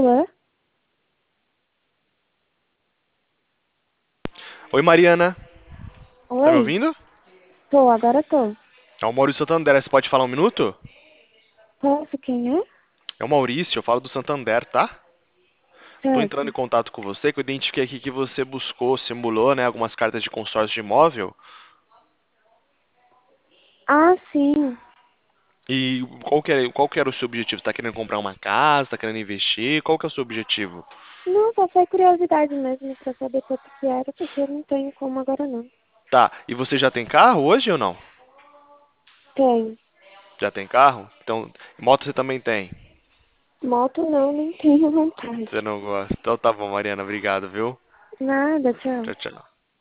Alô? Oi, Mariana. Tá me Oi? ouvindo? Tô, agora tô. É o Maurício Santander. Você pode falar um minuto? Posso, quem é? É o Maurício, eu falo do Santander, tá? Tô entrando em Certo. contato com você, que eu identifiquei aqui que você buscou, simulou, né, algumas cartas de consórcio de imóvel. Ah, sim. E qual que era o seu objetivo? Você tá querendo comprar uma casa? Tá querendo investir? Qual que é o seu objetivo? Não, só foi curiosidade mesmo pra saber quanto que era, porque eu não tenho como agora não. Tá, e você já tem carro hoje ou não? Tenho. Já tem carro? Então, moto você também tem? Moto não, nem tenho vontade. Você não gosta? Então tá bom, Mariana, obrigado, viu? Nada, tchau. Tchau, tchau.